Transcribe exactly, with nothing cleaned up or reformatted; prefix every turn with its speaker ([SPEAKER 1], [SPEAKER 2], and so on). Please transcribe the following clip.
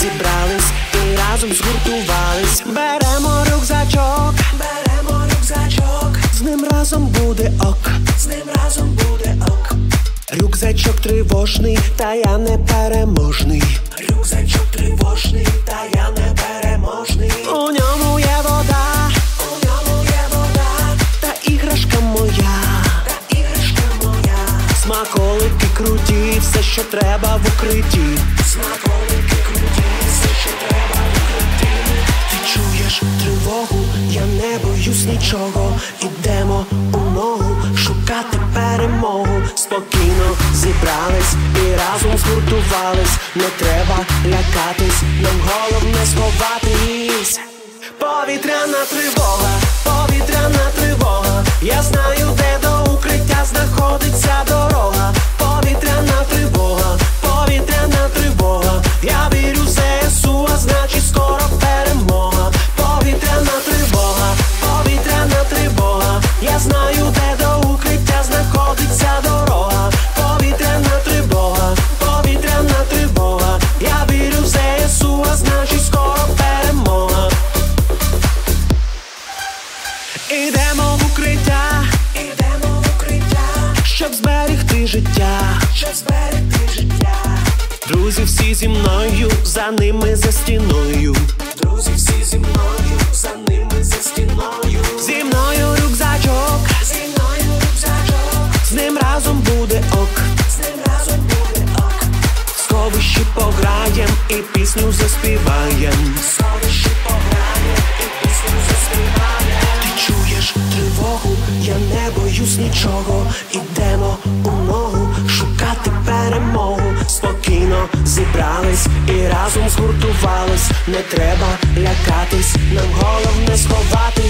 [SPEAKER 1] зібрались і разом згуртувались. Беремо рюкзачок, беремо рюкзачок, з ним разом буде ок, з ним разом буде ок. Рюкзачок тривожний, та я непереможний. Рюкзачок тривожний, та я непереможний. У ньому є вода, у ньому є вода, та іграшка моя, та іграшка моя. Смаколики круті, все, що треба в укритті. Смаколики круті, все, що треба в укритті. Ти чуєш тривогу, я не боюсь нічого. Ідемо у ногу шукати перемогу. Спокійно зібрались і разом згуртувались. Не треба лякатись, нам головне сховатись. Повітряна тривога, повітряна тривога. Я знаю, де до укриття знаходиться дорога. Повітряна тривога, повітряна тривога. Я вірю в ЗСУ, а значить скоро перемога. Повітряна тривога, повітряна тривога. Я знаю, де до укриття знаходиться дорога. Повітряна тривога, повітряна тривога. Я вірю в ЗСУ, а значить скоро перемога. Ідемо в укриття, ідемо в укриття, щоб зберегти життя, щоб зберегти життя. Друзі всі зі мною, за ними за стіною. Друзі всі зі мною, за ними за стіною. Зі мною рюкзачок, зі мною рюкзачок, з ним разом буде ок, з ним разом буде ок. В сховищі пограєм і пісню заспіваєм. В сховищі пограєм і пісню заспіваєм. Ти чуєш тривогу, я не боюсь нічого. Ідемо у ногу шукати перемогу. Спокійно зібрались і разом згуртувались. Не треба лякатись, нам головне сховати.